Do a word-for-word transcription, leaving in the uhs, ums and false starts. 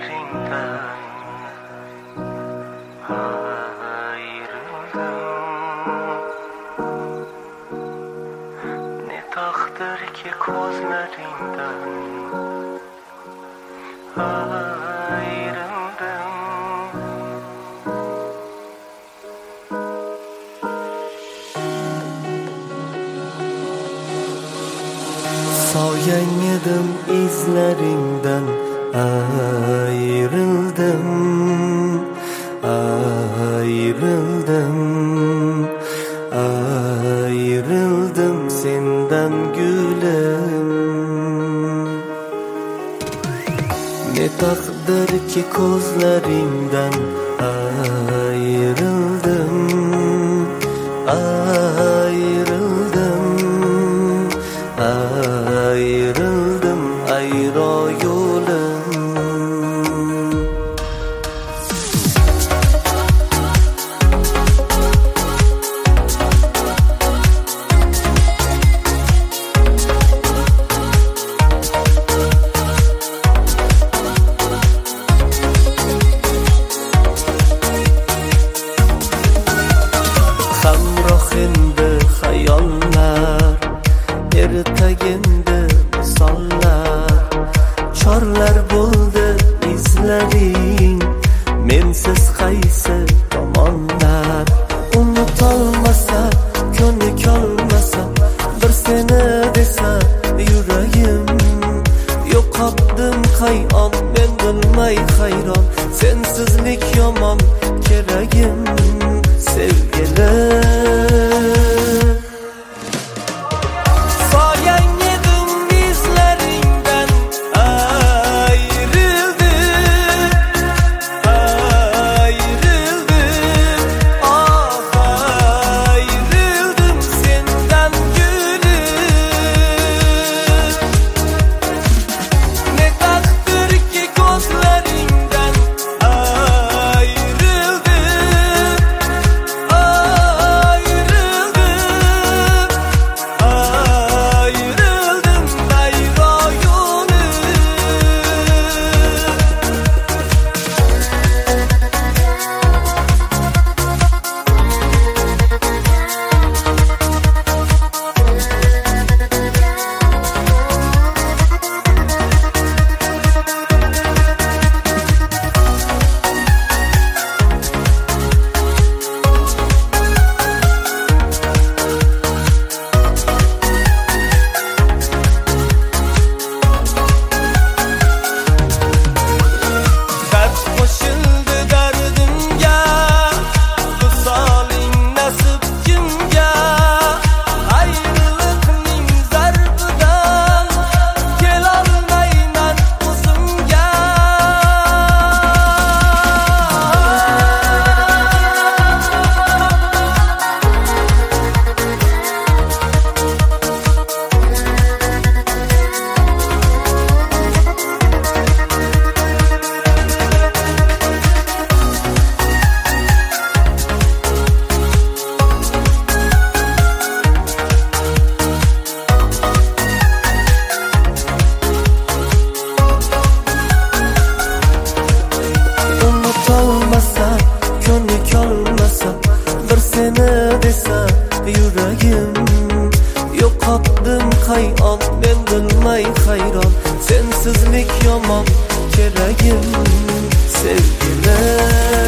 gözlerinden ayrıldım. Ne takdir ki gözlerinden ayrıldım. Soyundım izlerinden ayrıldım, ayrıldım, ayrıldım senden gülüm. Ne takdir ki gözlerinden ayrıldım, ayrıldım, ayrıldım ayrı yolum. Hamrohimda hayollar, ertagimda misollar, chorlar bo'ldi izlaring, mensiz qaysi tomonlar. Unutolmasa, ko'nik olmasa, bir seni desa yuragim, yo'qotdim qayon, men bilmay hayron, sensizlik yomon keragim, sevgilim. Ko'nik olmasa, bir seni desa yuragim, yo'qotdim qayon, men bilmay hayron, sensizlik yomon keragim, sevgilim.